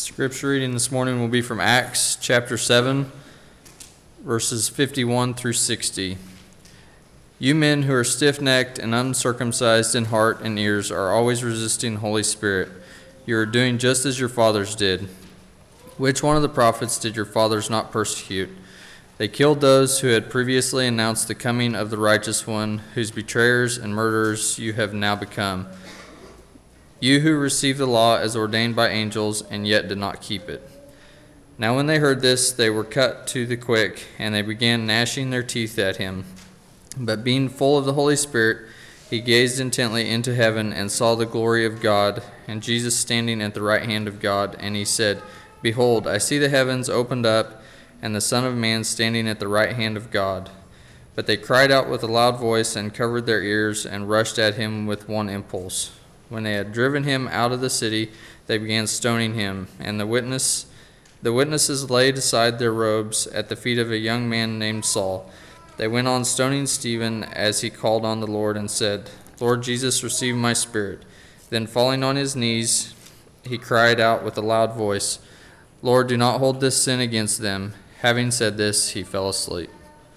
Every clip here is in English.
Scripture reading this morning will be from Acts chapter 7, verses 51 through 60. You men who are stiff-necked and uncircumcised in heart and ears are always resisting the Holy Spirit. You are doing just as your fathers did. Which one of the prophets did your fathers not persecute? They killed those who had previously announced the coming of the righteous one, whose betrayers and murderers you have now become. You who received the law as ordained by angels and yet did not keep it. Now when they heard this, they were cut to the quick, and they began gnashing their teeth at him. But being full of the Holy Spirit, he gazed intently into heaven and saw the glory of God, and Jesus standing at the right hand of God. And he said, Behold, I see the heavens opened up, and the Son of Man standing at the right hand of God. But they cried out with a loud voice and covered their ears and rushed at him with one impulse. When they had driven him out of the city, they began stoning him, and the witnesses laid aside their robes at the feet of a young man named Saul. They went on stoning Stephen as he called on the Lord and said, Lord Jesus, receive my spirit. Then falling on his knees, he cried out with a loud voice, Lord, do not hold this sin against them. Having said this, he fell asleep.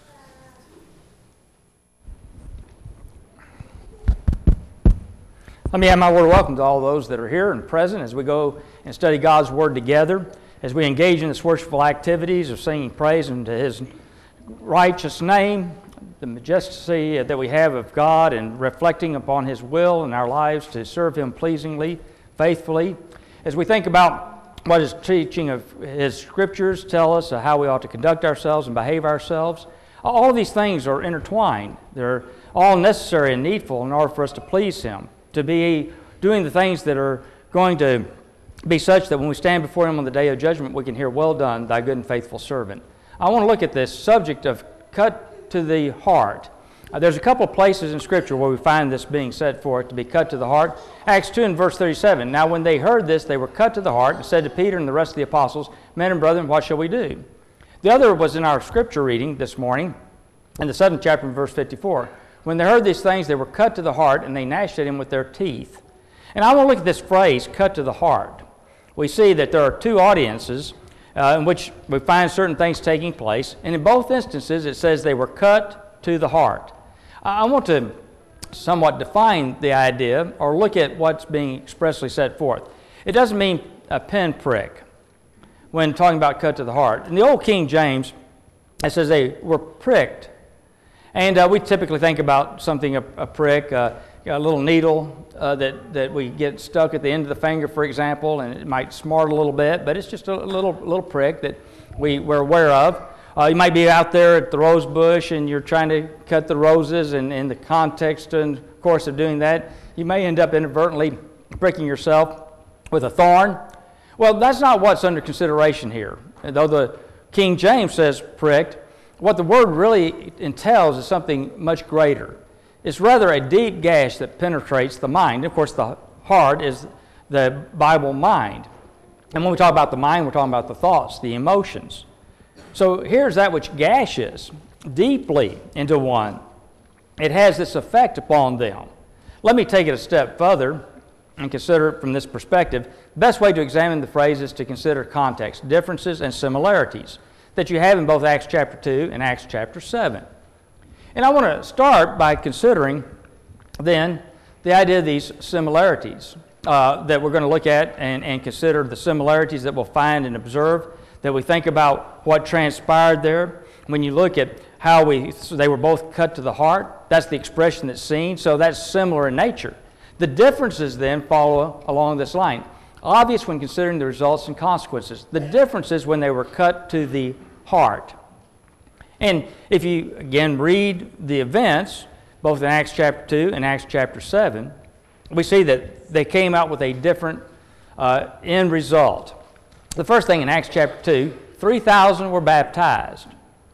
Let me add my word of welcome to all those that are here and present as we go and study God's Word together, as we engage in this worshipful activities of singing praise unto His righteous name, the majesty that we have of God, and reflecting upon His will in our lives to serve Him pleasingly, faithfully. As we think about what His teaching of His Scriptures tell us, how we ought to conduct ourselves and behave ourselves, all of these things are intertwined. They're all necessary and needful in order for us to please Him, to be doing the things that are going to be such that when we stand before Him on the day of judgment, we can hear, well done, thy good and faithful servant. I want to look at this subject of cut to the heart. There's a couple of places in Scripture where we find this being said for it to be cut to the heart. Acts 2 and verse 37. Now when they heard this, they were cut to the heart and said to Peter and the rest of the apostles, Men and brethren, what shall we do? The other was in our Scripture reading this morning in the 7th chapter in verse 54. When they heard these things, they were cut to the heart, and they gnashed at him with their teeth. And I want to look at this phrase, cut to the heart. We see that there are two audiences in which we find certain things taking place, and in both instances it says they were cut to the heart. I want to somewhat define the idea or look at what's being expressly set forth. It doesn't mean a pinprick when talking about cut to the heart. In the old King James, it says they were pricked. And we typically think about something, a prick, a little needle that we get stuck at the end of the finger, for example, and it might smart a little bit, but it's just a little prick that we're aware of. You might be out there at the rose bush and you're trying to cut the roses, and in the context and course of doing that, you may end up inadvertently pricking yourself with a thorn. Well, that's not what's under consideration here. Though the King James says pricked, what the word really entails is something much greater. It's rather a deep gash that penetrates the mind. Of course, the heart is the Bible mind. And when we talk about the mind, we're talking about the thoughts, the emotions. So here's that which gashes deeply into one. It has this effect upon them. Let me take it a step further and consider it from this perspective. The best way to examine the phrase is to consider context, differences, and similarities that you have in both Acts chapter 2 and Acts chapter 7. And I want to start by considering then the idea of these similarities that we're going to look at and consider the similarities that we'll find and observe, that we think about what transpired there. When you look at how they were both cut to the heart, that's the expression that's seen, so that's similar in nature. The differences then follow along this line. Obvious when considering the results and consequences. The difference is when they were cut to the heart. And if you, again, read the events, both in Acts chapter 2 and Acts chapter 7, we see that they came out with a different end result. The first thing in Acts chapter 2, 3,000 were baptized.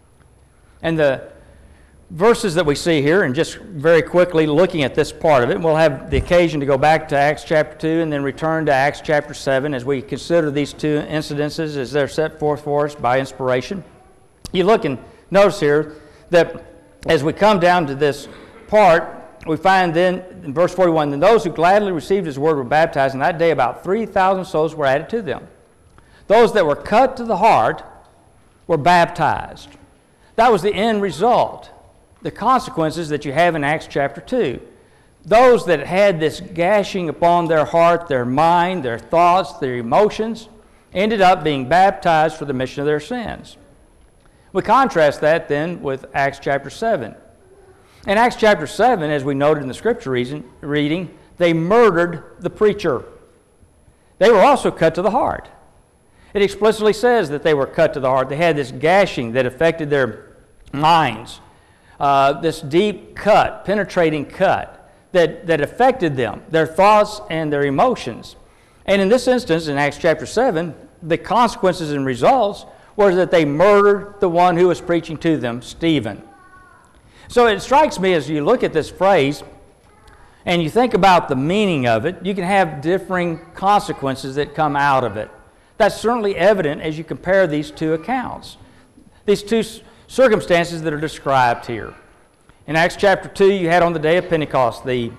And the verses that we see here, and just very quickly looking at this part of it, we'll have the occasion to go back to Acts chapter 2 and then return to Acts chapter 7 as we consider these two incidences as they're set forth for us by inspiration. You look and notice here that as we come down to this part, we find then in verse 41, then those who gladly received His word were baptized, and that day about 3,000 souls were added to them. those that were cut to the heart were baptized. That was the end result, the consequences that you have in Acts chapter 2. Those that had this gashing upon their heart, their mind, their thoughts, their emotions, ended up being baptized for the remission of their sins. We contrast that then with Acts chapter 7. In Acts chapter 7, as we noted in the scripture reading, they murdered the preacher. They were also cut to the heart. It explicitly says that they were cut to the heart. They had this gashing that affected their minds, this deep cut, penetrating cut that affected them, their thoughts and their emotions. And in this instance, in Acts chapter 7, the consequences and results were that they murdered the one who was preaching to them, Stephen. So it strikes me as you look at this phrase and you think about the meaning of it, you can have differing consequences that come out of it. That's certainly evident as you compare these two accounts, these two circumstances that are described here. In Acts chapter 2, you had on the day of Pentecost the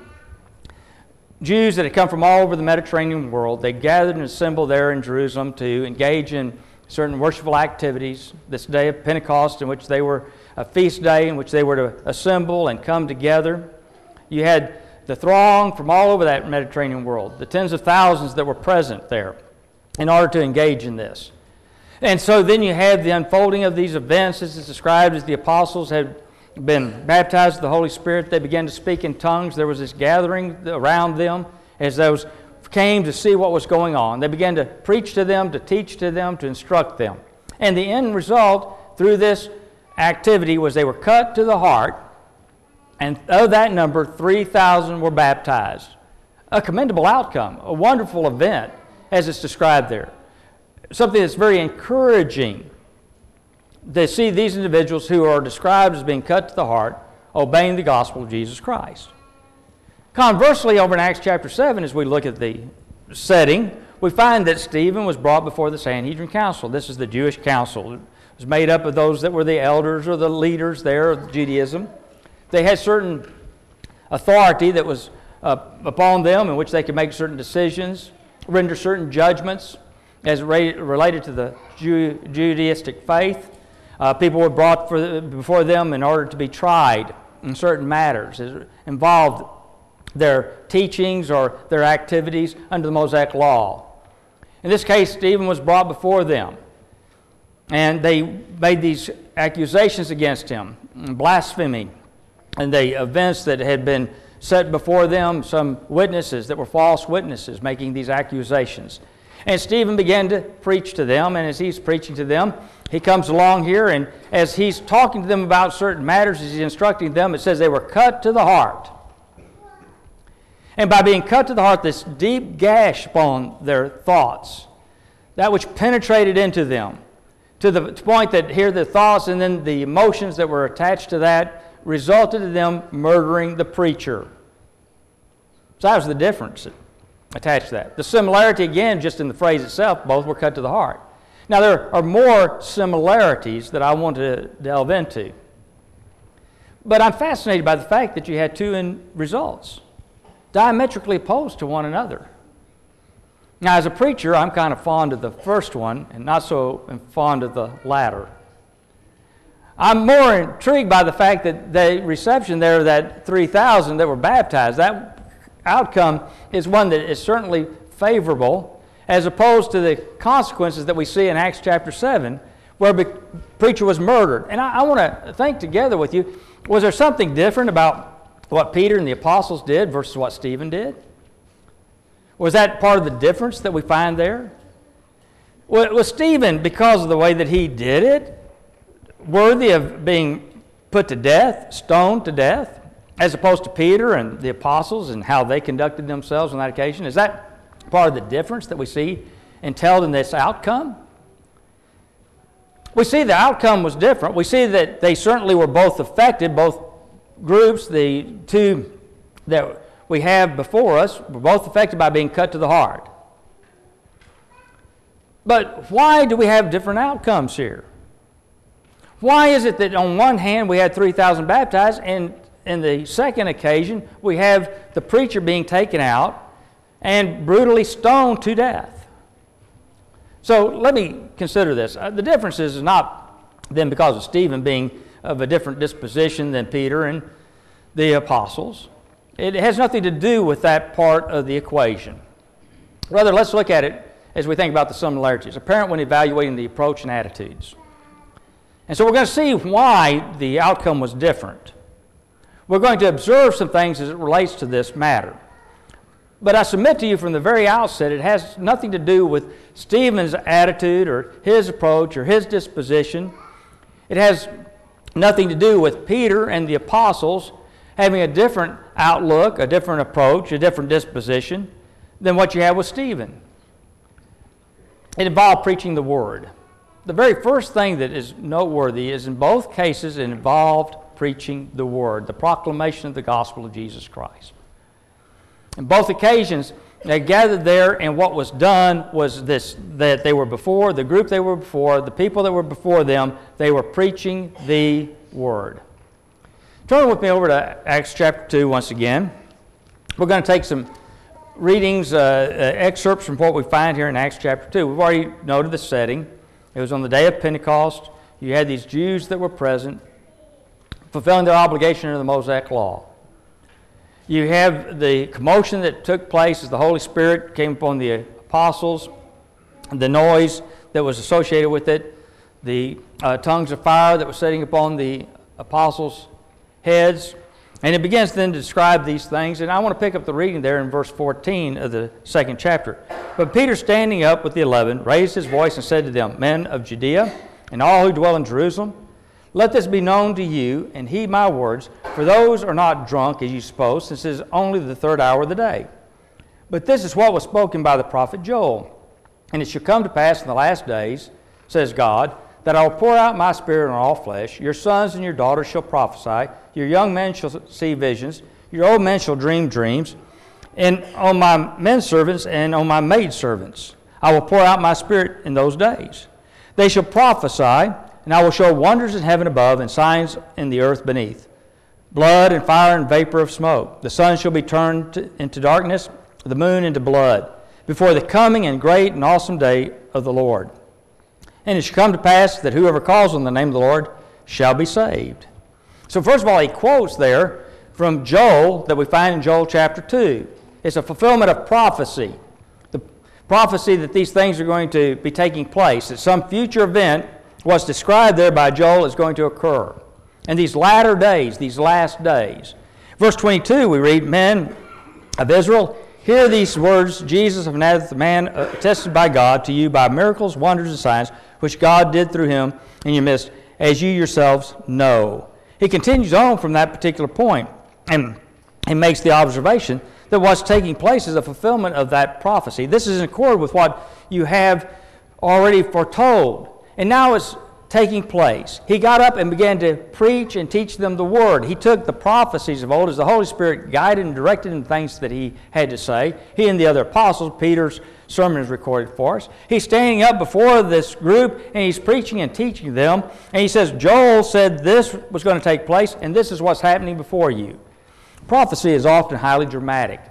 Jews that had come from all over the Mediterranean world. They gathered and assembled there in Jerusalem to engage in certain worshipful activities. This day of Pentecost, in which they were a feast day in which they were to assemble and come together. You had the throng from all over that Mediterranean world, the tens of thousands that were present there in order to engage in this. And so then you had the unfolding of these events as it's described as the apostles had been baptized with the Holy Spirit. They began to speak in tongues. There was this gathering around them as those came to see what was going on. They began to preach to them, to teach to them, to instruct them. And the end result through this activity was they were cut to the heart, and of that number, 3,000 were baptized. A commendable outcome, a wonderful event as it's described there. Something that's very encouraging to see these individuals who are described as being cut to the heart, obeying the gospel of Jesus Christ. Conversely, over in Acts chapter 7, as we look at the setting, we find that Stephen was brought before the Sanhedrin Council. This is the Jewish council. It was made up of those that were the elders or the leaders there of Judaism. They had certain authority that was upon them in which they could make certain decisions, render certain judgments as related to the Judaistic faith. People were brought before them in order to be tried in certain matters. It involved their teachings or their activities under the Mosaic law. In this case, Stephen was brought before them, and they made these accusations against him, blasphemy, and the events that had been set before them, some witnesses that were false witnesses making these accusations. And Stephen began to preach to them, and as he's preaching to them, he comes along here, and as he's talking to them about certain matters, as he's instructing them, it says they were cut to the heart. And by being cut to the heart, this deep gash upon their thoughts, that which penetrated into them, to the point that here the thoughts and then the emotions that were attached to that resulted in them murdering the preacher. So that was the difference attached to that. The similarity, again, just in the phrase itself, both were cut to the heart. Now, there are more similarities that I want to delve into. But I'm fascinated by the fact that you had two end results, diametrically opposed to one another. Now, as a preacher, I'm kind of fond of the first one and not so fond of the latter. I'm more intrigued by the fact that the reception there, that 3,000 that were baptized, that outcome is one that is certainly favorable, as opposed to the consequences that we see in Acts chapter 7, where the preacher was murdered. And I want to think together with you, was there something different about what Peter and the apostles did versus what Stephen did? Was that part of the difference that we find there? Was Stephen, because of the way that he did it, worthy of being put to death, stoned to death, as opposed to Peter and the apostles and how they conducted themselves on that occasion? Is that part of the difference that we see entailed in this outcome? We see the outcome was different. We see that they certainly were both affected, both groups, the two that we have before us, were both affected by being cut to the heart. But why do we have different outcomes here? Why is it that on one hand we had 3,000 baptized, and in the second occasion we have the preacher being taken out and brutally stoned to death? So let me consider this. The difference is not then because of Stephen being of a different disposition than Peter and the apostles. It has nothing to do with that part of the equation. Rather, let's look at it as we think about the similarities, apparent when evaluating the approach and attitudes. And so we're going to see why the outcome was different. We're going to observe some things as it relates to this matter. But I submit to you from the very outset, it has nothing to do with Stephen's attitude or his approach or his disposition. It has nothing to do with Peter and the apostles having a different outlook, a different approach, a different disposition than what you have with Stephen. It involved preaching the Word. The very first thing that is noteworthy is in both cases it involved preaching the Word, the proclamation of the gospel of Jesus Christ. In both occasions, they gathered there, and what was done was this, that they were before, the group they were before, the people that were before them, they were preaching the Word. Turn with me over to Acts chapter 2 once again. We're going to take some readings, excerpts from what we find here in Acts chapter 2. We've already noted the setting. It was on the day of Pentecost. You had these Jews that were present, fulfilling their obligation under the Mosaic law. You have the commotion that took place as the Holy Spirit came upon the apostles, the noise that was associated with it, the tongues of fire that was setting upon the apostles' heads. And it begins then to describe these things. And I want to pick up the reading there in verse 14 of the second chapter. But Peter, standing up with the 11, raised his voice and said to them, Men of Judea, and all who dwell in Jerusalem, let this be known to you, and heed my words, for those are not drunk, as you suppose, since it is only the third hour of the day. But this is what was spoken by the prophet Joel. And it shall come to pass in the last days, says God, that I will pour out my Spirit on all flesh. Your sons and your daughters shall prophesy. Your young men shall see visions. Your old men shall dream dreams. And on my men servants and on my maid servants I will pour out my Spirit in those days. They shall prophesy, and I will show wonders in heaven above and signs in the earth beneath, blood and fire and vapor of smoke. The sun shall be turned into darkness, the moon into blood, before the coming and great and awesome day of the Lord. And it shall come to pass that whoever calls on the name of the Lord shall be saved. So first of all, he quotes there from Joel that we find in Joel chapter 2. It's a fulfillment of prophecy. The prophecy that these things are going to be taking place, that some future event was described there by Joel is going to occur. And these latter days, these last days. Verse 22, we read, Men of Israel, hear these words, Jesus of Nazareth, the man attested by God to you by miracles, wonders, and signs, which God did through him in your midst, as you yourselves know. He continues on from that particular point, and he makes the observation that what's taking place is a fulfillment of that prophecy. This is in accord with what you have already foretold. And now it's taking place. He got up and began to preach and teach them the Word. He took the prophecies of old as the Holy Spirit guided and directed him things that he had to say. He and the other apostles, Peter's sermon is recorded for us. He's standing up before this group and he's preaching and teaching them. And he says, Joel said this was going to take place and this is what's happening before you. Prophecy is often highly dramatic,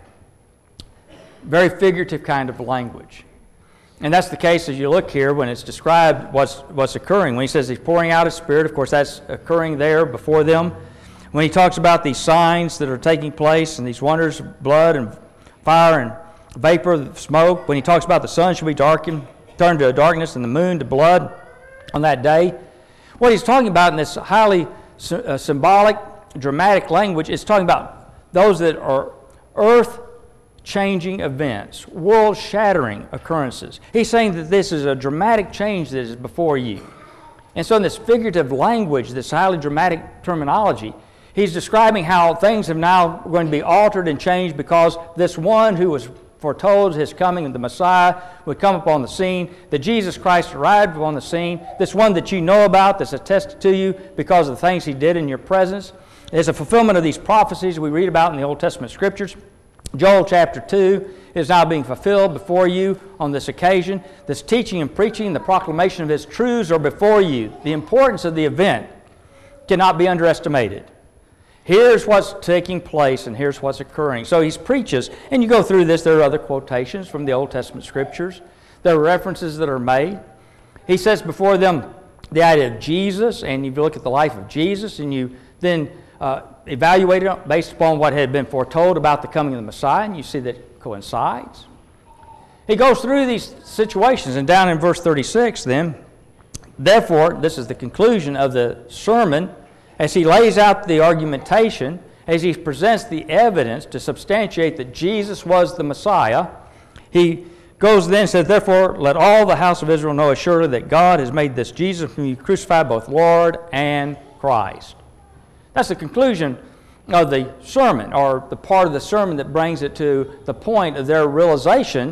very figurative kind of language. And that's the case as you look here when it's described what's occurring. When he says he's pouring out his Spirit, of course that's occurring there before them. When he talks about these signs that are taking place and these wonders of blood and fire and vapor of smoke, when he talks about the sun shall be darkened, turned to darkness, and the moon to blood on that day, what he's talking about in this highly symbolic, dramatic language is talking about those that are earth-changing events, world-shattering occurrences. He's saying that this is a dramatic change that is before you. And so in this figurative language, this highly dramatic terminology, he's describing how things have now going to be altered and changed because this one who was foretold his coming and the Messiah would come upon the scene, that Jesus Christ arrived upon the scene, this one that you know about that's attested to you because of the things he did in your presence. There's a fulfillment of these prophecies we read about in the Old Testament Scriptures. Joel chapter 2 is now being fulfilled before you on this occasion. This teaching and preaching, the proclamation of his truths are before you. The importance of the event cannot be underestimated. Here's what's taking place and here's what's occurring. So he preaches, and you go through this, there are other quotations from the Old Testament Scriptures There are references that are made. He sets before them the idea of Jesus, and you look at the life of Jesus, and you then evaluate it based upon what had been foretold about the coming of the Messiah, and you see that it coincides. He goes through these situations, and down in verse 36 then, therefore, this is the conclusion of the sermon, as he lays out the argumentation, as he presents the evidence to substantiate that Jesus was the Messiah, he goes then and says, therefore, let all the house of Israel know assuredly that God has made this Jesus whom you crucified both Lord and Christ. That's the conclusion of the sermon, or the part of the sermon that brings it to the point of their realization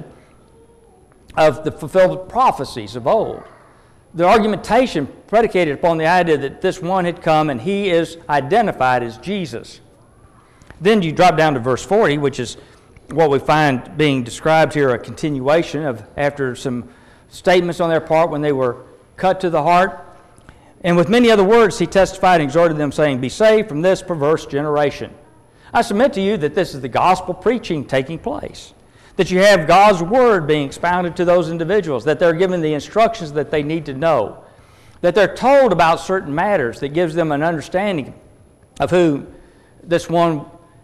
of the fulfilled prophecies of old. The argumentation predicated upon the idea that this one had come and he is identified as Jesus. Then you drop down to verse 40, which is what we find being described here, a continuation of after some statements on their part when they were cut to the heart. And with many other words he testified and exhorted them, saying, be saved from this perverse generation. I submit to you that this is the gospel preaching taking place, that you have God's word being expounded to those individuals, that they're given the instructions that they need to know, that they're told about certain matters that gives them an understanding of who this one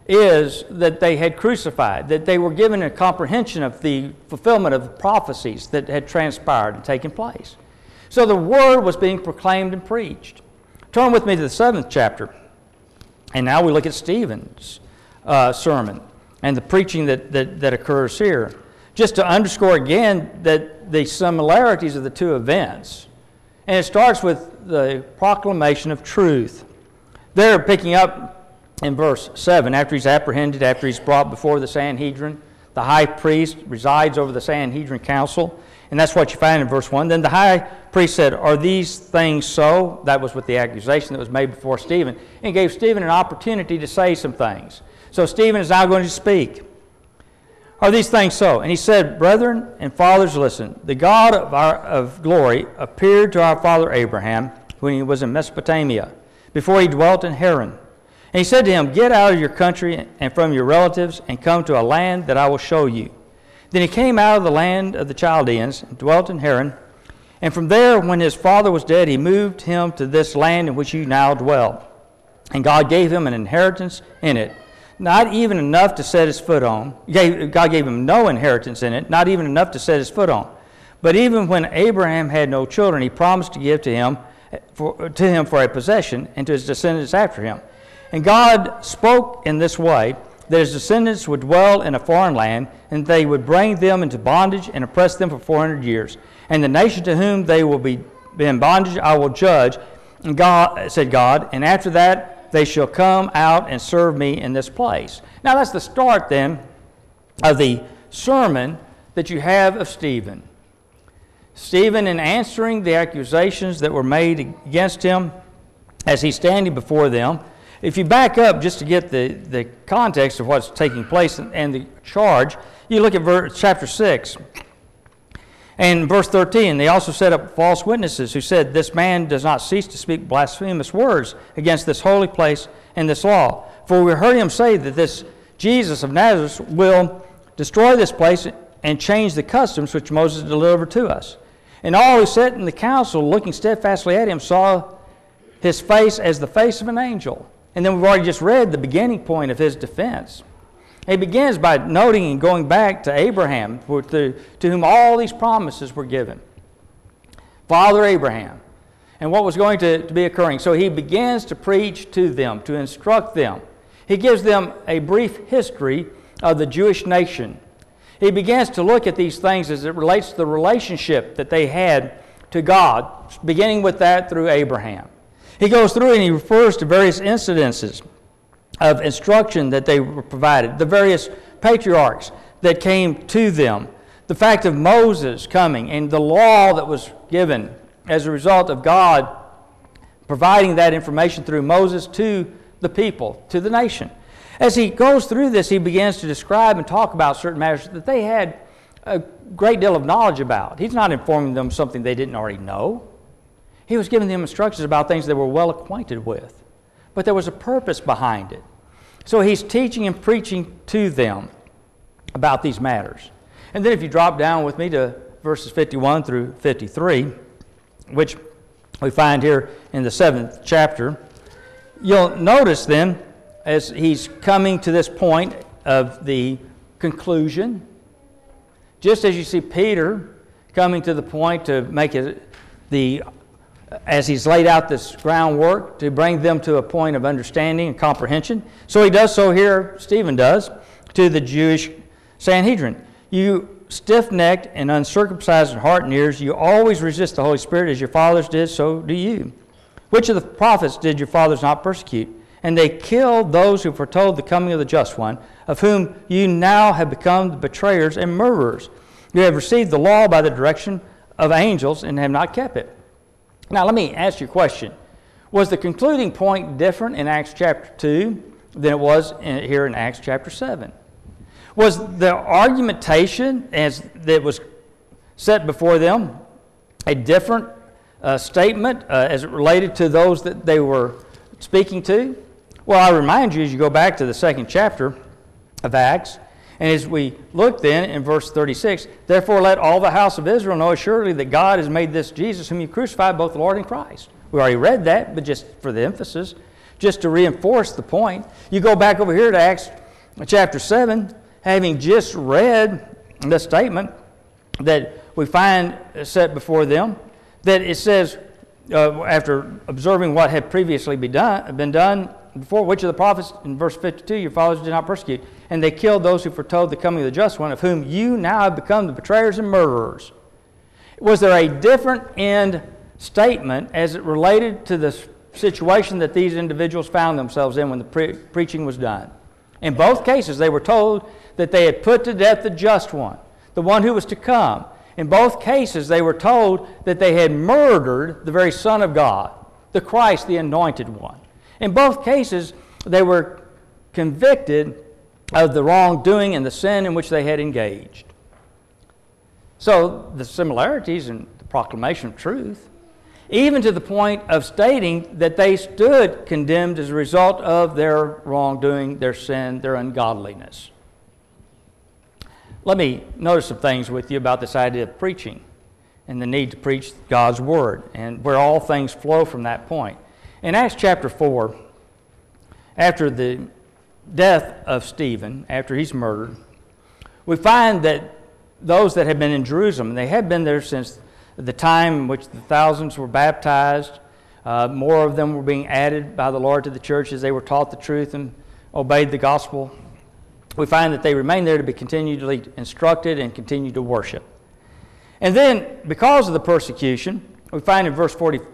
is that they had crucified, that they were given a comprehension of the fulfillment of the prophecies that had transpired and taken place. So the word was being proclaimed and preached. Turn with me to the 7th chapter. And now we look at Stephen's sermon and the preaching that occurs here. Just to underscore again that the similarities of the two events. And it starts with the proclamation of truth. They're picking up in verse 7, after he's apprehended, after he's brought before the Sanhedrin, the high priest resides over the Sanhedrin council, and that's what you find in verse 1. Then the high priest said, are these things so? That was with the accusation that was made before Stephen, and gave Stephen an opportunity to say some things. So Stephen is now going to speak. Are these things so? And he said, brethren and fathers, listen. The God of glory appeared to our father Abraham when he was in Mesopotamia, before he dwelt in Haran. And he said to him, get out of your country and from your relatives and come to a land that I will show you. Then he came out of the land of the Chaldeans and dwelt in Haran. And from there, when his father was dead, he moved him to this land in which you now dwell. And God gave him an inheritance in it, not even enough to set his foot on. God gave him no inheritance in it, not even enough to set his foot on. But even when Abraham had no children, he promised to give to him for a possession and to his descendants after him. And God spoke in this way, that his descendants would dwell in a foreign land, and they would bring them into bondage and oppress them for 400 years. And the nation to whom they will be in bondage I will judge, and God, said God, and after that they shall come out and serve me in this place. Now that's the start then of the sermon that you have of Stephen. Stephen, in answering the accusations that were made against him as he's standing before them, if you back up just to get the context of what's taking place and the charge, you look at chapter 6. And verse 13, they also set up false witnesses who said, this man does not cease to speak blasphemous words against this holy place and this law. For we heard him say that this Jesus of Nazareth will destroy this place and change the customs which Moses delivered to us. And all who sat in the council, looking steadfastly at him, saw his face as the face of an angel. And then we've already just read the beginning point of his defense. He begins by noting and going back to Abraham, to whom all these promises were given. Father Abraham, and what was going to be occurring. So he begins to preach to them, to instruct them. He gives them a brief history of the Jewish nation. He begins to look at these things as it relates to the relationship that they had to God, beginning with that through Abraham. He goes through and he refers to various incidences of instruction that they were provided, the various patriarchs that came to them, the fact of Moses coming and the law that was given as a result of God providing that information through Moses to the people, to the nation. As he goes through this, he begins to describe and talk about certain matters that they had a great deal of knowledge about. He's not informing them something they didn't already know. He was giving them instructions about things they were well acquainted with. But there was a purpose behind it. So he's teaching and preaching to them about these matters. And then if you drop down with me to verses 51 through 53, which we find here in the 7th chapter, you'll notice then, as he's coming to this point of the conclusion, just as you see Peter coming to the point to make it as he's laid out this groundwork to bring them to a point of understanding and comprehension. So he does so here, Stephen does, to the Jewish Sanhedrin. You stiff-necked and uncircumcised in heart and ears, you always resist the Holy Spirit as your fathers did, so do you. Which of the prophets did your fathers not persecute? And they killed those who foretold the coming of the Just One, of whom you now have become the betrayers and murderers. You have received the law by the direction of angels and have not kept it. Now let me ask you a question. Was the concluding point different in Acts chapter 2 than it was here in Acts chapter 7? Was the argumentation as that was set before them a different statement as it related to those that they were speaking to? Well, I remind you as you go back to the 2nd chapter of Acts, and as we look then in verse 36, therefore let all the house of Israel know assuredly that God has made this Jesus whom you crucified both Lord and Christ. We already read that, but just for the emphasis, just to reinforce the point. You go back over here to Acts chapter 7, having just read the statement that we find set before them, that it says, after observing what had previously been done before, which of the prophets, in verse 52, your fathers did not persecute, and they killed those who foretold the coming of the Just One, of whom you now have become the betrayers and murderers. Was there a different end statement as it related to the situation that these individuals found themselves in when the preaching was done? In both cases, they were told that they had put to death the Just One, the one who was to come. In both cases, they were told that they had murdered the very Son of God, the Christ, the Anointed One. In both cases, they were convicted of the wrongdoing and the sin in which they had engaged. So the similarities in the proclamation of truth, even to the point of stating that they stood condemned as a result of their wrongdoing, their sin, their ungodliness. Let me notice some things with you about this idea of preaching and the need to preach God's Word and where all things flow from that point. In Acts chapter 4, after the death of Stephen, after he's murdered, we find that those that had been in Jerusalem, and they had been there since the time in which the thousands were baptized, more of them were being added by the Lord to the church as they were taught the truth and obeyed the gospel. We find that they remained there to be continually instructed and continue to worship. And then, because of the persecution, we find in verse 4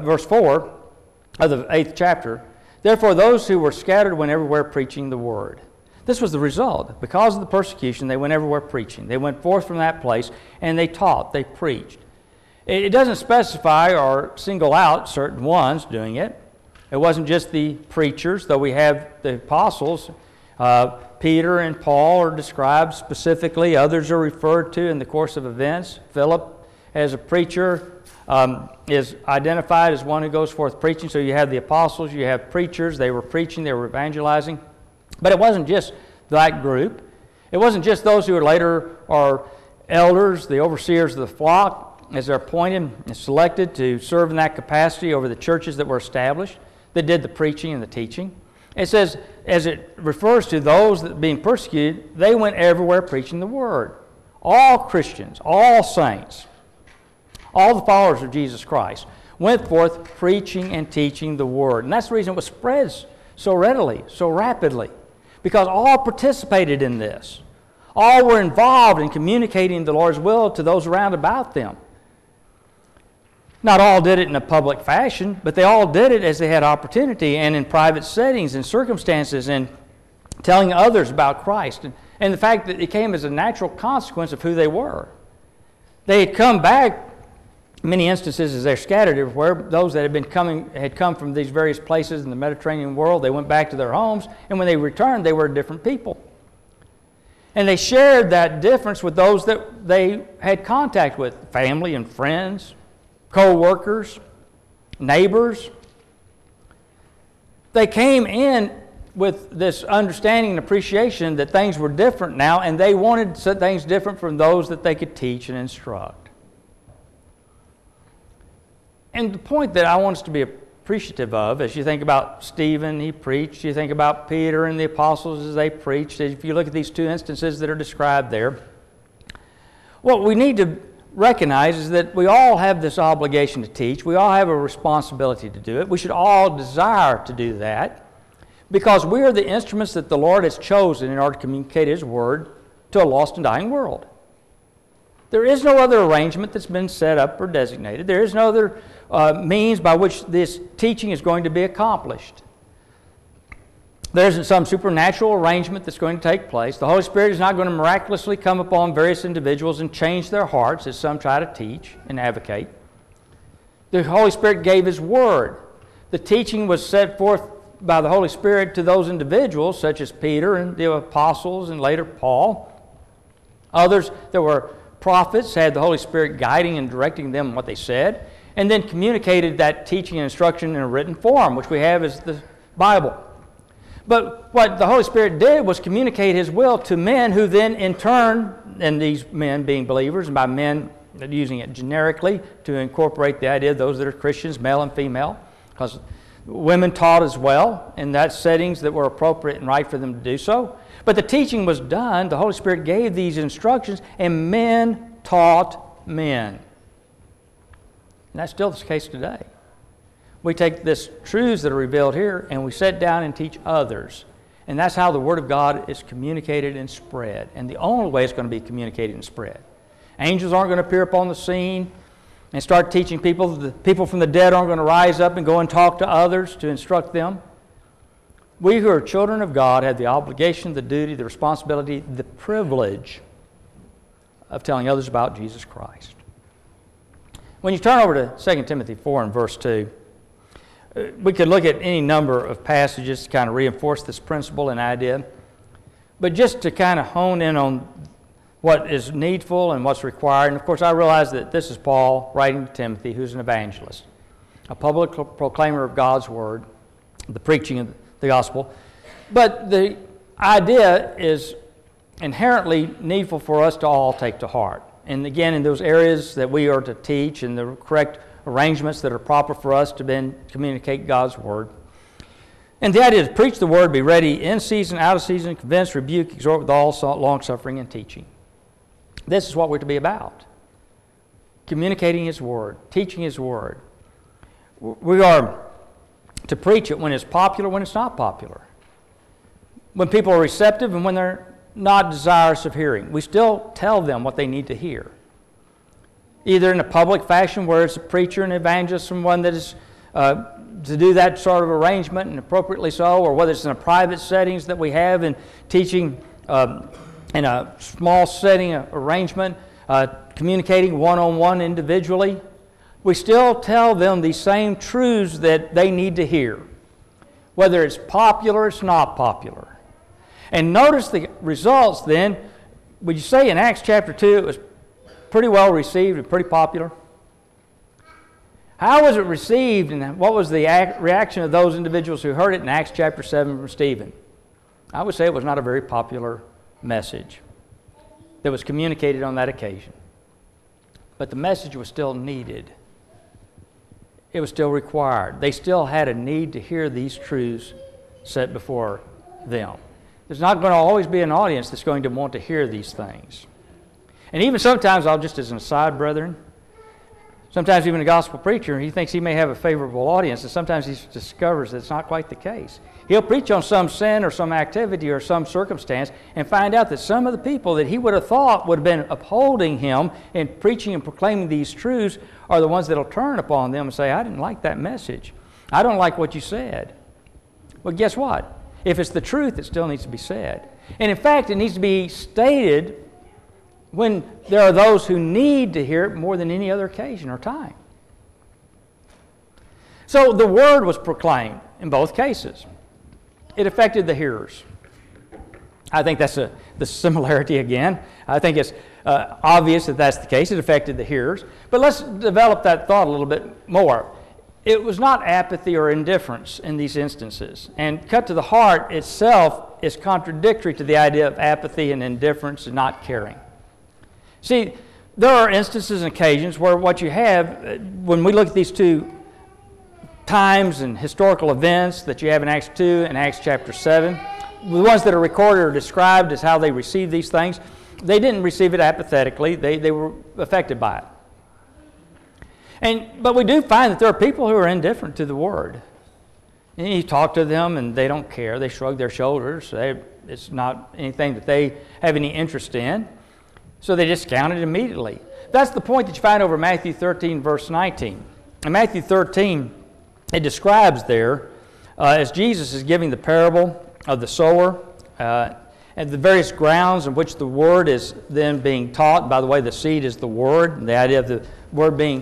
of the 8th chapter, therefore those who were scattered went everywhere preaching the word. This was the result. Because of the persecution, they went everywhere preaching. They went forth from that place and they taught, they preached. It doesn't specify or single out certain ones doing it. It wasn't just the preachers, though we have the apostles. Peter and Paul are described specifically. Others are referred to in the course of events. Philip, as a preacher, is identified as one who goes forth preaching. So you have the apostles, you have preachers. They were preaching, they were evangelizing. But it wasn't just that group. It wasn't just those who later are elders, the overseers of the flock, as they're appointed and selected to serve in that capacity over the churches that were established, that did the preaching and the teaching. It says, as it refers to those that being persecuted, they went everywhere preaching the word. All Christians, all saints, all the followers of Jesus Christ went forth preaching and teaching the word. And that's the reason it was spread so readily, so rapidly, because all participated in this. All were involved in communicating the Lord's will to those around about them. Not all did it in a public fashion, but they all did it as they had opportunity and in private settings and circumstances and telling others about Christ. And the fact that it came as a natural consequence of who they were. They had come back, in many instances as they're scattered everywhere, those that had come from these various places in the Mediterranean world, they went back to their homes, and when they returned, they were different people. And they shared that difference with those that they had contact with, family and friends, co-workers, neighbors. They came in with this understanding and appreciation that things were different now, and they wanted things different from those that they could teach and instruct. And the point that I want us to be appreciative of, as you think about Stephen, he preached, you think about Peter and the apostles as they preached, if you look at these two instances that are described there, what we need to recognize is that we all have this obligation to teach. We all have a responsibility to do it. We should all desire to do that because we are the instruments that the Lord has chosen in order to communicate His Word to a lost and dying world. There is no other arrangement that's been set up or designated. There is no other means by which this teaching is going to be accomplished. There isn't some supernatural arrangement that's going to take place. The Holy Spirit is not going to miraculously come upon various individuals and change their hearts, as some try to teach and advocate. The Holy Spirit gave His Word. The teaching was set forth by the Holy Spirit to those individuals, such as Peter and the apostles and later Paul. Others that were prophets had the Holy Spirit guiding and directing them what they said, and then communicated that teaching and instruction in a written form, which we have as the Bible. But what the Holy Spirit did was communicate His will to men who then in turn, and these men being believers, and by men using it generically to incorporate the idea of those that are Christians, male and female, because women taught as well in that settings that were appropriate and right for them to do so. But the teaching was done, the Holy Spirit gave these instructions, and men taught men. And that's still the case today. We take these truths that are revealed here and we sit down and teach others. And that's how the Word of God is communicated and spread. And the only way it's going to be communicated and spread. Angels aren't going to appear upon the scene and start teaching people. The people from the dead aren't going to rise up and go and talk to others to instruct them. We who are children of God have the obligation, the duty, the responsibility, the privilege of telling others about Jesus Christ. When you turn over to 2 Timothy 4 and verse 2, we could look at any number of passages to kind of reinforce this principle and idea, but just to kind of hone in on what is needful and what's required. And of course, I realize that this is Paul writing to Timothy, who's an evangelist, a public proclaimer of God's Word, the preaching of the gospel. But the idea is inherently needful for us to all take to heart. And again, in those areas that we are to teach and the correct arrangements that are proper for us to then communicate God's Word. And the idea is preach the Word, be ready in season, out of season, convince, rebuke, exhort with all long-suffering and teaching. This is what we're to be about. Communicating His Word, teaching His Word. We are to preach it when it's popular, when it's not popular. When people are receptive and when they're not desirous of hearing. We still tell them what they need to hear. Either in a public fashion where it's a preacher and evangelist and one that is to do that sort of arrangement and appropriately so, or whether it's in a private settings that we have in teaching in a small setting arrangement, communicating one-on-one individually. We still tell them these same truths that they need to hear, whether it's popular or it's not popular. And notice the results then. Would you say in Acts chapter 2 it was pretty well received and pretty popular? How was it received and what was the reaction of those individuals who heard it in Acts chapter 7 from Stephen? I would say it was not a very popular message that was communicated on that occasion. But the message was still needed. It was still required. They still had a need to hear these truths set before them. There's not going to always be an audience that's going to want to hear these things. And even sometimes, I'll just as an aside, brethren, sometimes even a gospel preacher, he thinks he may have a favorable audience, and sometimes he discovers that it's not quite the case. He'll preach on some sin or some activity or some circumstance and find out that some of the people that he would have thought would have been upholding him and preaching and proclaiming these truths are the ones that will turn upon them and say, I didn't like that message. I don't like what you said. Well, guess what? If it's the truth, it still needs to be said. And in fact, it needs to be stated when there are those who need to hear it more than any other occasion or time. So the Word was proclaimed in both cases. It affected the hearers. I think that's the similarity again. I think it's obvious that that's the case. It affected the hearers. But let's develop that thought a little bit more. It was not apathy or indifference in these instances. And cut to the heart itself is contradictory to the idea of apathy and indifference and not caring. See, there are instances and occasions where what you have, when we look at these two times and historical events that you have in Acts 2 and Acts chapter 7, the ones that are recorded or described as how they received these things, they didn't receive it apathetically. They were affected by it. But we do find that there are people who are indifferent to the Word. And you talk to them and they don't care. They shrug their shoulders. It's not anything that they have any interest in. So they discount it immediately. That's the point that you find over Matthew 13, verse 19. In Matthew 13, it describes there, as Jesus is giving the parable of the sower, and the various grounds in which the Word is then being taught. By the way, the seed is the Word, and the idea of the Word being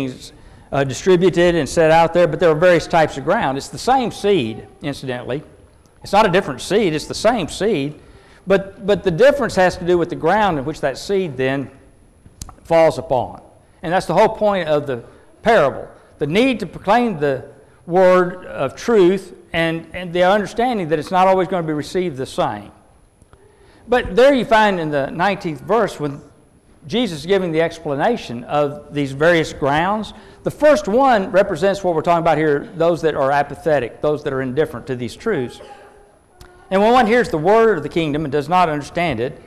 distributed and set out there, but there are various types of ground. It's the same seed, incidentally. It's not a different seed, it's the same seed, but the difference has to do with the ground in which that seed then falls upon. And that's the whole point of the parable. The need to proclaim the word of truth and the understanding that it's not always going to be received the same. But there you find in the 19th verse, when Jesus is giving the explanation of these various grounds, the first one represents what we're talking about here, those that are apathetic, those that are indifferent to these truths. And when one hears the word of the kingdom and does not understand it,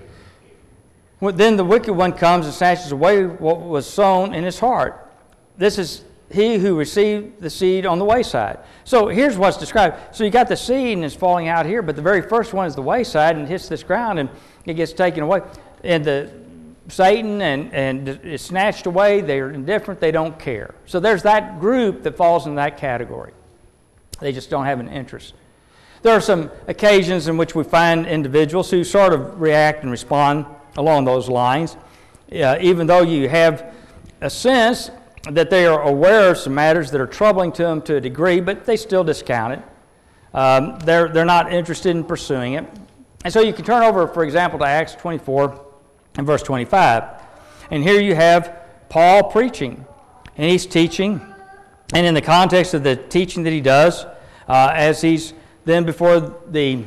then the wicked one comes and snatches away what was sown in his heart. This is he who received the seed on the wayside. So here's what's described. So you got the seed and it's falling out here, but the very first one is the wayside and hits this ground and it gets taken away. And Satan and is snatched away. They're indifferent. They don't care. So there's that group that falls in that category. They just don't have an interest. There are some occasions in which we find individuals who sort of react and respond along those lines, even though you have a sense that they are aware of some matters that are troubling to them to a degree, but they still discount it. They're not interested in pursuing it. And so you can turn over, for example, to Acts 24 and verse 25. And here you have Paul preaching, and he's teaching, and in the context of the teaching that he does, as he's then before the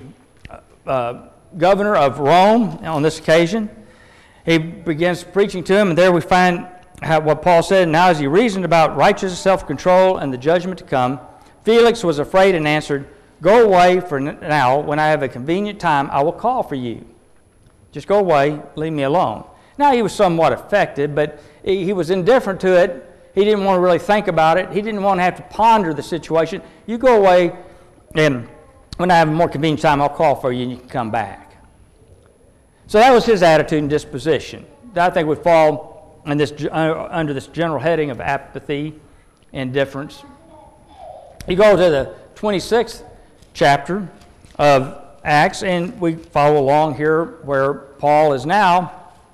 governor of Rome on this occasion, he begins preaching to him, and there we find what Paul said. Now as he reasoned about righteous self-control and the judgment to come, Felix was afraid and answered, "Go away, for now, when I have a convenient time, I will call for you." Just go away, leave me alone. Now he was somewhat affected, but he was indifferent to it. He didn't want to really think about it. He didn't want to have to ponder the situation. You go away, and when I have a more convenient time, I'll call for you and you can come back. So that was his attitude and disposition. I think would fall in this, under this general heading of apathy, indifference. You go to the 26th chapter of Acts, and we follow along here where Paul is now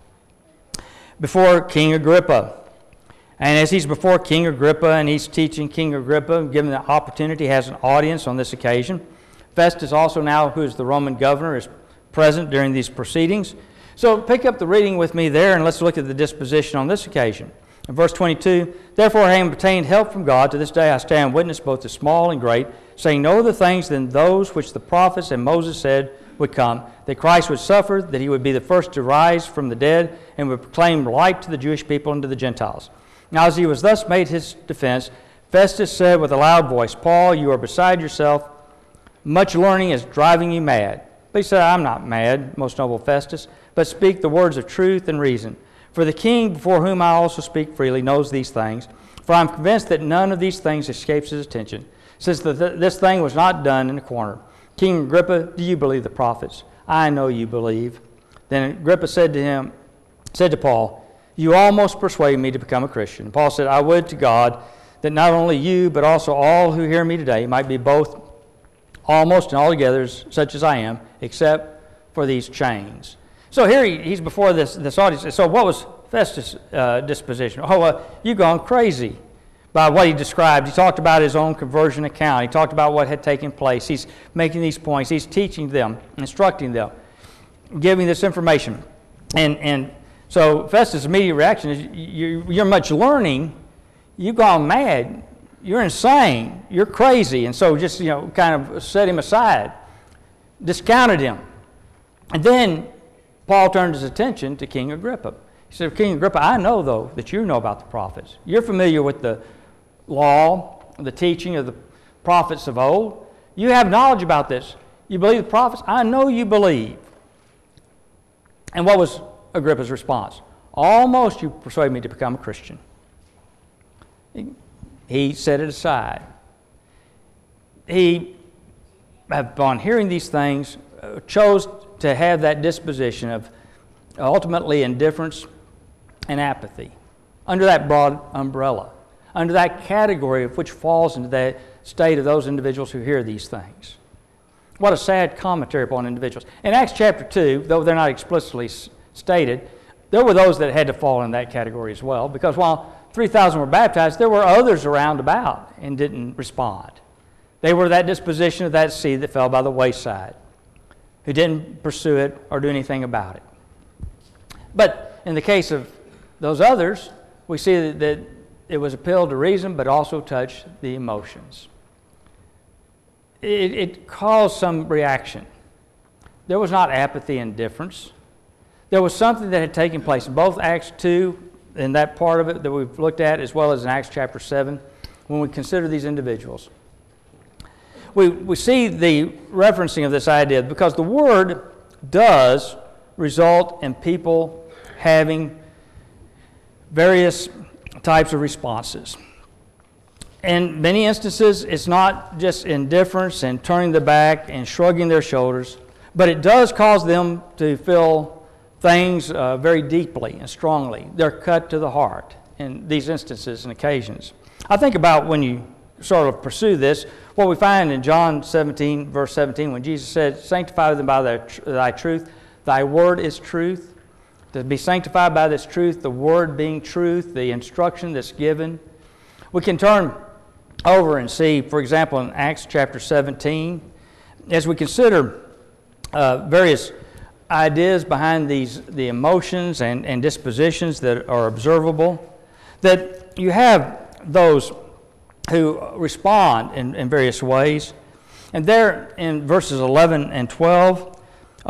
before King Agrippa. And as he's before King Agrippa and he's teaching King Agrippa, given the opportunity, he has an audience on this occasion. Festus also now, who is the Roman governor, is present during these proceedings. So pick up the reading with me there and let's look at the disposition on this occasion. In verse 22, "Therefore having obtained help from God, to this day I stand witness both to small and great, saying no other things than those which the prophets and Moses said would come, that Christ would suffer, that he would be the first to rise from the dead, and would proclaim light to the Jewish people and to the Gentiles." Now as he was thus made his defense, Festus said with a loud voice, "Paul, you are beside yourself. Much learning is driving you mad." But he said, "I'm not mad, most noble Festus, but speak the words of truth and reason. For the king, before whom I also speak freely, knows these things. For I am convinced that none of these things escapes his attention, since this thing was not done in a corner. King Agrippa, do you believe the prophets? I know you believe." Then Agrippa said to Paul, "You almost persuade me to become a Christian." And Paul said, "I would to God that not only you, but also all who hear me today might be both almost and altogether such as I am, except for these chains." So here he's before this audience. So what was Festus' disposition? You've gone crazy by what he described. He talked about his own conversion account. He talked about what had taken place. He's making these points. He's teaching them, instructing them, giving this information. And so Festus' immediate reaction is, you're much learning. You've gone mad. You're insane. You're crazy. And so just, kind of set him aside, discounted him. And then Paul turned his attention to King Agrippa. He said, King Agrippa, I know, though, that you know about the prophets. You're familiar with the law, the teaching of the prophets of old. You have knowledge about this. You believe the prophets? I know you believe. And what was Agrippa's response? Almost you persuade me to become a Christian. He set it aside. He, upon hearing these things, chose to have that disposition of ultimately indifference and apathy under that broad umbrella, under that category of which falls into that state of those individuals who hear these things. What a sad commentary upon individuals. In Acts chapter 2, though they're not explicitly stated, there were those that had to fall in that category as well, because while 3,000 were baptized, there were others around about and didn't respond. They were that disposition of that seed that fell by the wayside, who didn't pursue it or do anything about it. But in the case of those others, we see that it was appealed to reason, but also touched the emotions. It caused some reaction. There was not apathy and indifference. There was something that had taken place in both Acts 2 and that part of it that we've looked at, as well as in Acts chapter 7, when we consider these individuals. We see the referencing of this idea because the Word does result in people having various types of responses. In many instances, it's not just indifference and turning their back and shrugging their shoulders, but it does cause them to feel things very deeply and strongly. They're cut to the heart in these instances and occasions. I think about when you sort of pursue this, what we find in John 17, verse 17, when Jesus said, sanctify them by thy truth. Thy word is truth. To be sanctified by this truth, the word being truth, the instruction that's given. We can turn over and see, for example, in Acts chapter 17, as we consider various ideas behind the emotions and dispositions that are observable, that you have those who respond in various ways. And there in verses 11 and 12,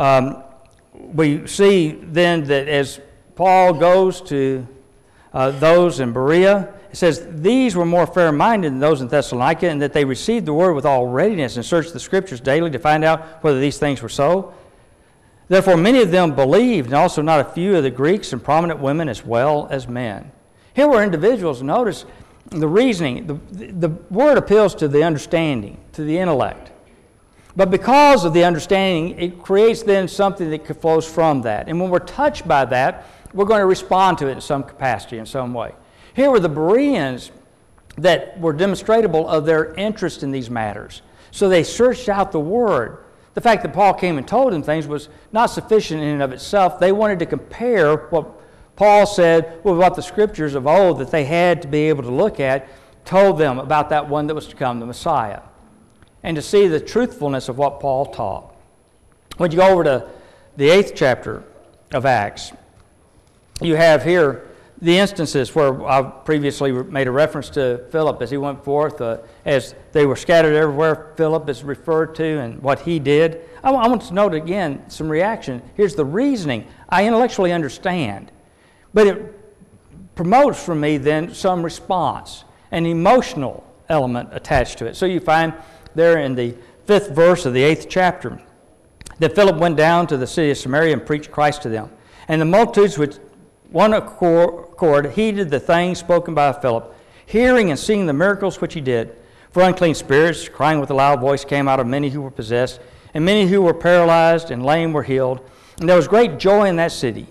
we see then that as Paul goes to those in Berea, it says, these were more fair-minded than those in Thessalonica, and that they received the word with all readiness and searched the Scriptures daily to find out whether these things were so. Therefore many of them believed, and also not a few of the Greeks and prominent women as well as men. Here were individuals, notice the reasoning, the word appeals to the understanding, to the intellect. But because of the understanding, it creates then something that flows from that. And when we're touched by that, we're going to respond to it in some capacity, in some way. Here were the Bereans that were demonstrable of their interest in these matters. So they searched out the Word. The fact that Paul came and told them things was not sufficient in and of itself. They wanted to compare what Paul said with what the Scriptures of old that they had to be able to look at told them about that one that was to come, the Messiah, and to see the truthfulness of what Paul taught. When you go over to the 8th chapter of Acts, you have here the instances where I previously made a reference to Philip as he went forth, as they were scattered everywhere. Philip is referred to and what he did. I want to note again some reaction. Here's the reasoning. I intellectually understand, but it promotes from me then some response, an emotional element attached to it. So you find there in the 5th verse of the 8th chapter that Philip went down to the city of Samaria and preached Christ to them. And the multitudes with one accord heeded the things spoken by Philip, hearing and seeing the miracles which he did. For unclean spirits, crying with a loud voice, came out of many who were possessed, and many who were paralyzed and lame were healed. And there was great joy in that city.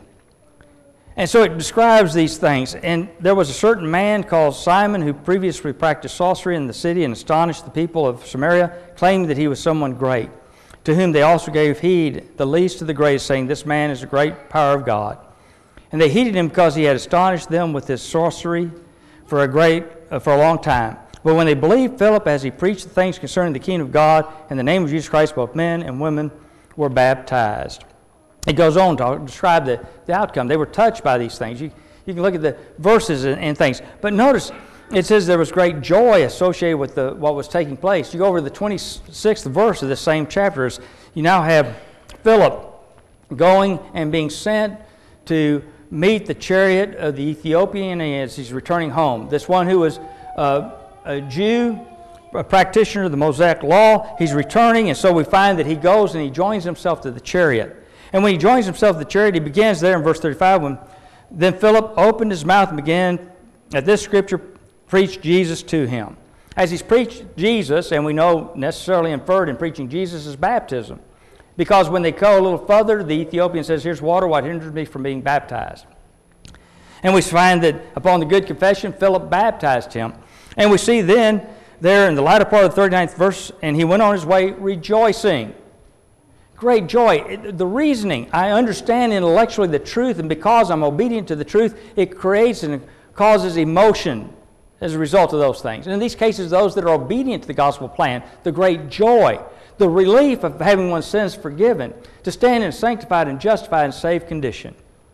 And so it describes these things. And there was a certain man called Simon who previously practiced sorcery in the city and astonished the people of Samaria, claiming that he was someone great, to whom they also gave heed, the least of the greatest, saying, this man is a great power of God. And they heeded him because he had astonished them with his sorcery for a long time. But when they believed Philip as he preached the things concerning the kingdom of God, in the name of Jesus Christ, both men and women were baptized. It goes on to describe the outcome. They were touched by these things. You can look at the verses and things. But notice, it says there was great joy associated with what was taking place. You go over to the 26th verse of the same chapter. You now have Philip going and being sent to meet the chariot of the Ethiopian as he's returning home. This one who was a Jew, a practitioner of the Mosaic law, he's returning, and so we find that he goes and he joins himself to the chariot. And when he joins himself to the chariot, he begins there in verse 35, then Philip opened his mouth and began, at this scripture, preach Jesus to him. As he's preached Jesus, and we know necessarily inferred in preaching Jesus is baptism. Because when they go a little further, the Ethiopian says, here's water, what hinders me from being baptized? And we find that upon the good confession, Philip baptized him. And we see then, there in the latter part of the 39th verse, and he went on his way rejoicing. Great joy. The reasoning, I understand intellectually the truth, and because I'm obedient to the truth, it creates and causes emotion as a result of those things. And in these cases, those that are obedient to the gospel plan, the great joy, the relief of having one's sins forgiven, to stand in a sanctified and justified and saved condition.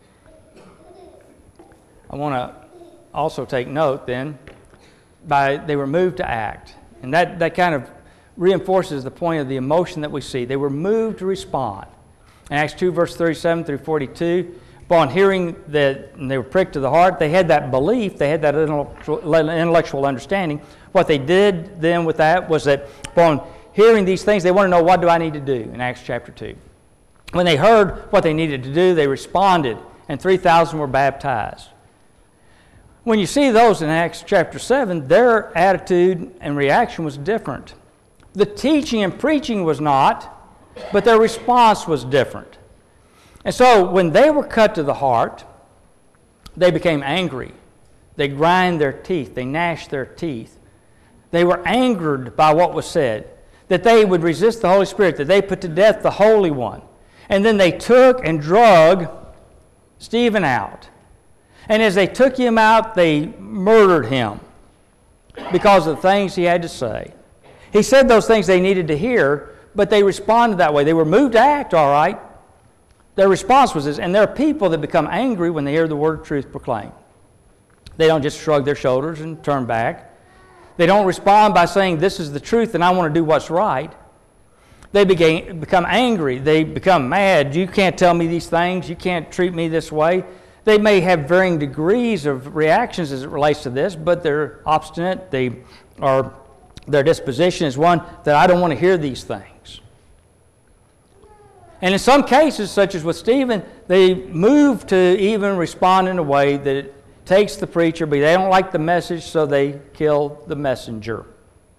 I want to also take note then, they were moved to act. And that kind of reinforces the point of the emotion that we see. They were moved to respond. In Acts 2, verse 37 through 42, upon hearing that they were pricked to the heart, they had that belief, they had that intellectual understanding. What they did then with that was that upon hearing these things, they want to know, what do I need to do in Acts chapter 2? When they heard what they needed to do, they responded, and 3,000 were baptized. When you see those in Acts chapter 7, their attitude and reaction was different. The teaching and preaching was not, but their response was different. And so when they were cut to the heart, they became angry. They grind their teeth. They gnashed their teeth. They were angered by what was said, that they would resist the Holy Spirit, that they put to death the Holy One. And then they took and drug Stephen out. And as they took him out, they murdered him because of the things he had to say. He said those things they needed to hear, but they responded that way. They were moved to act, all right. Their response was this, and there are people that become angry when they hear the word of truth proclaimed. They don't just shrug their shoulders and turn back. They don't respond by saying, this is the truth and I want to do what's right. They become angry. They become mad. You can't tell me these things. You can't treat me this way. They may have varying degrees of reactions as it relates to this, but they're obstinate. Their disposition is one that I don't want to hear these things. And in some cases, such as with Stephen, they move to even respond in a way that it takes the preacher, but they don't like the message, so they kill the messenger.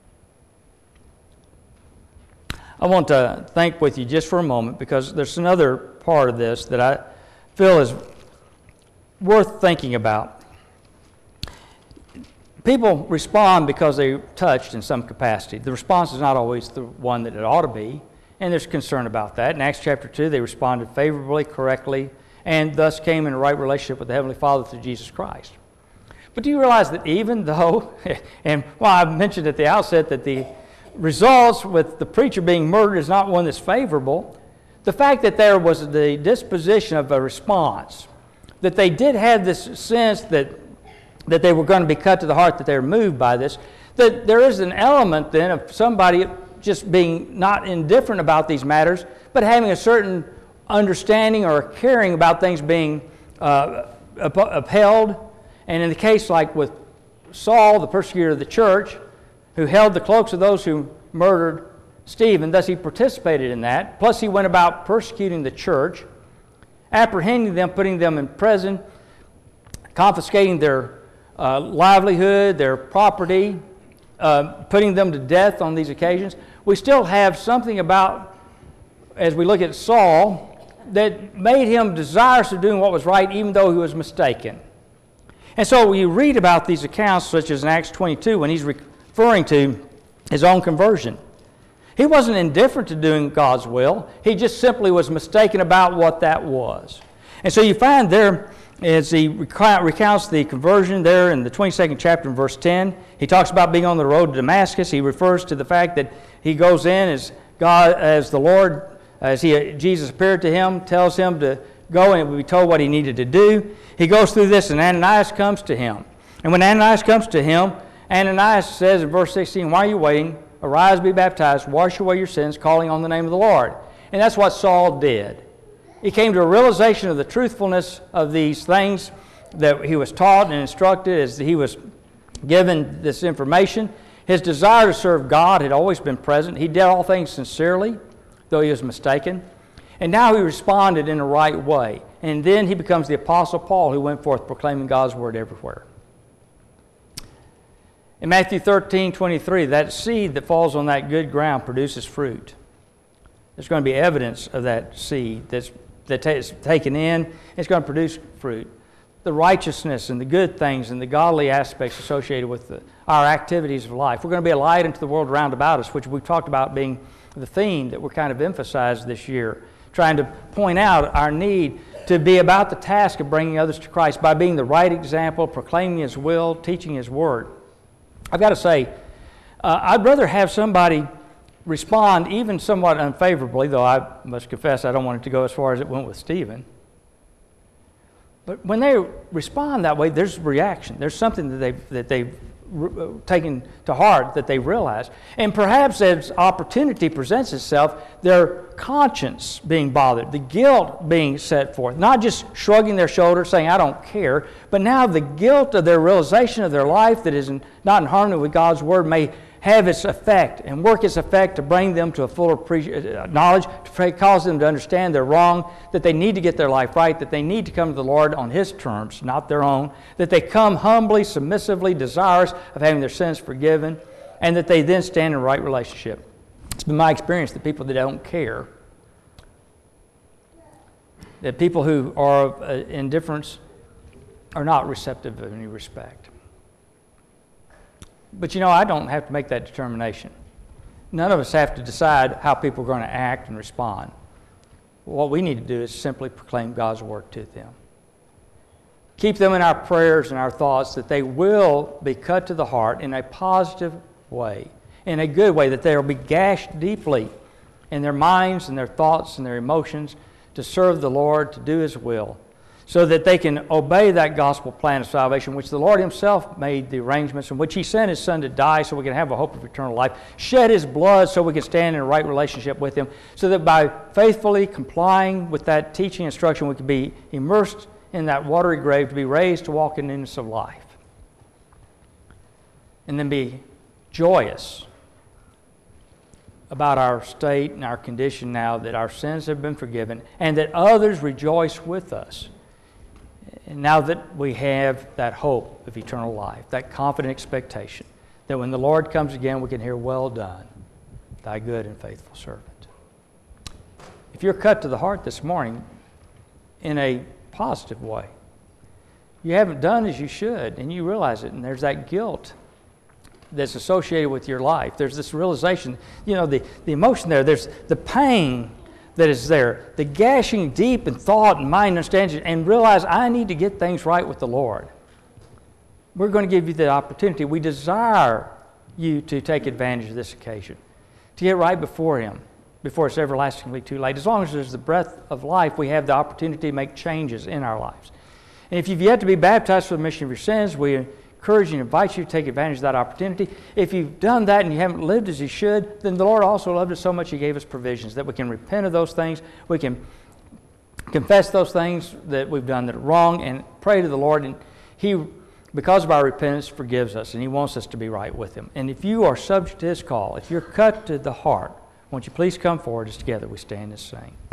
I want to think with you just for a moment, because there's another part of this that I feel is worth thinking about. People respond because they're touched in some capacity. The response is not always the one that it ought to be, and there's concern about that. In Acts chapter 2, they responded favorably, correctly, and thus came in a right relationship with the Heavenly Father through Jesus Christ. But do you realize that even though, and I mentioned at the outset that the results with the preacher being murdered is not one that's favorable, the fact that there was the disposition of a response, that they did have this sense that they were going to be cut to the heart, that they were moved by this, that there is an element then of somebody just being not indifferent about these matters, but having a certain understanding or caring about things being upheld. And in the case like with Saul, the persecutor of the church, who held the cloaks of those who murdered Stephen, thus he participated in that. Plus he went about persecuting the church, apprehending them, putting them in prison, confiscating their livelihood, their property, putting them to death on these occasions. We still have something about, as we look at Saul, that made him desirous of doing what was right even though he was mistaken. And so we read about these accounts, such as in Acts 22, when he's referring to his own conversion. He wasn't indifferent to doing God's will. He just simply was mistaken about what that was. And so you find there, as he recounts the conversion there in the 22nd chapter in verse 10, he talks about being on the road to Damascus. He refers to the fact that he goes in as the Lord, Jesus appeared to him, tells him to go, and will be told what he needed to do. He goes through this, and Ananias comes to him. And when Ananias comes to him, Ananias says in verse 16, "Why are you waiting? Arise, be baptized, wash away your sins, calling on the name of the Lord." And that's what Saul did. He came to a realization of the truthfulness of these things that he was taught and instructed as he was given this information. His desire to serve God had always been present. He did all things sincerely, though he was mistaken. And now he responded in the right way. And then he becomes the Apostle Paul, who went forth proclaiming God's word everywhere. In Matthew 13:23, that seed that falls on that good ground produces fruit. There's going to be evidence of that seed that's taken in. It's going to produce fruit. The righteousness and the good things and the godly aspects associated with our activities of life. We're going to be a light into the world round about us, which we've talked about being the theme that we're kind of emphasized this year, trying to point out our need to be about the task of bringing others to Christ by being the right example, proclaiming His will, teaching His word. I've got to say, I'd rather have somebody respond even somewhat unfavorably, though I must confess I don't want it to go as far as it went with Stephen. But when they respond that way, there's reaction. There's something that they've taken to heart, that they realize. And perhaps as opportunity presents itself, their conscience being bothered, the guilt being set forth, not just shrugging their shoulders saying, I don't care, but now the guilt of their realization of their life that is not in harmony with God's word may have its effect and work its effect to bring them to a fuller knowledge, to cause them to understand they're wrong, that they need to get their life right, that they need to come to the Lord on His terms, not their own, that they come humbly, submissively, desirous of having their sins forgiven, and that they then stand in right relationship. It's been my experience that people that don't care, that people who are of indifference are not receptive of any respect. But you know, I don't have to make that determination. None of us have to decide how people are going to act and respond. What we need to do is simply proclaim God's word to them. Keep them in our prayers and our thoughts that they will be cut to the heart in a positive way, in a good way, that they will be gashed deeply in their minds and their thoughts and their emotions to serve the Lord, to do His will, so that they can obey that gospel plan of salvation, which the Lord Himself made the arrangements, in which He sent His Son to die so we can have a hope of eternal life, shed His blood so we can stand in a right relationship with Him, so that by faithfully complying with that teaching instruction, we can be immersed in that watery grave to be raised to walk in newness of life. And then be joyous about our state and our condition now, that our sins have been forgiven, and that others rejoice with us. And now that we have that hope of eternal life, that confident expectation, that when the Lord comes again, we can hear, well done, thy good and faithful servant. If you're cut to the heart this morning in a positive way, you haven't done as you should, and you realize it, and there's that guilt that's associated with your life. There's this realization, you know, the emotion there, there's the pain that is there, the gashing deep in thought and mind and understanding, and realize I need to get things right with the Lord. We're going to give you the opportunity. We desire you to take advantage of this occasion, to get right before Him, before it's everlastingly too late. As long as there's the breath of life, we have the opportunity to make changes in our lives. And if you've yet to be baptized for the remission of your sins, we encourage you and invite you to take advantage of that opportunity. If you've done that and you haven't lived as you should, then the Lord also loved us so much He gave us provisions that we can repent of those things, we can confess those things that we've done that are wrong, and pray to the Lord, and He, because of our repentance, forgives us, and He wants us to be right with Him. And if you are subject to His call, if you're cut to the heart, won't you please come forward as together we stand and sing.